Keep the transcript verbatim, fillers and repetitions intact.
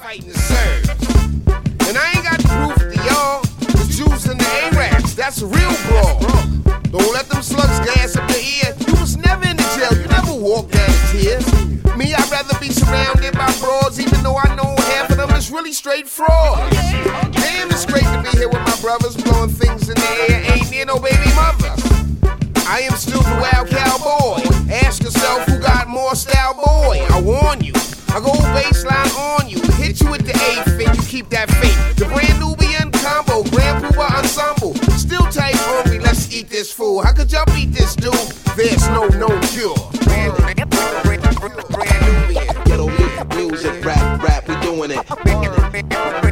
fighting the Serbs. And I ain't got proof to y'all. The Jews and the Arabs, that's a real brawl. Don't let them slugs gas up the ear. You was never in the jail, you never walked down the tears. Me, I'd rather be surrounded by broads, even though I know half of them is really straight fraud. Damn, it's great to be here with my brothers, blowing things in the air, ain't near no baby mother. I am still the wild cowboy. Ask yourself who got more style, boy. I warn you, I go baseline on you, hit you with the eighth, and you keep that faith. The brand Nubian combo, Grand Poobah ensemble. Still tight, hungry, let's eat this fool. How could y'all beat this dude? There's no known cure. Brand, brand, brand, brand Nubian. Ghetto music, rap, rap, we doing it.